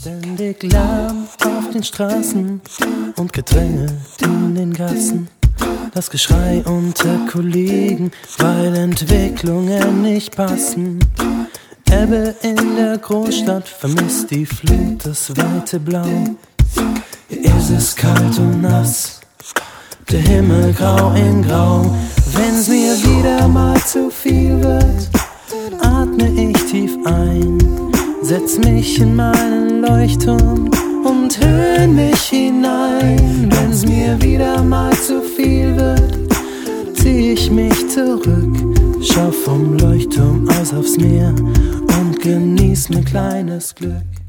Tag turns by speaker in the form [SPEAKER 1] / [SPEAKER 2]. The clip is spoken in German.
[SPEAKER 1] Ständig Lärm auf den Straßen und Gedränge in den Gassen. Das Geschrei unter Kollegen, weil Entwicklungen nicht passen. Ebbe in der Großstadt vermisst die Flut, das weite Blau. Hier ist es kalt und nass, der Himmel grau in grau. Wenn's mir wieder mal zu viel wird, atme ich tief ein, setz mich in meinen Leuchtturm und höhn mich hinein. Wenn's mir wieder mal zu viel wird, zieh ich mich zurück, schau vom Leuchtturm aus aufs Meer und genieß mein kleines Glück.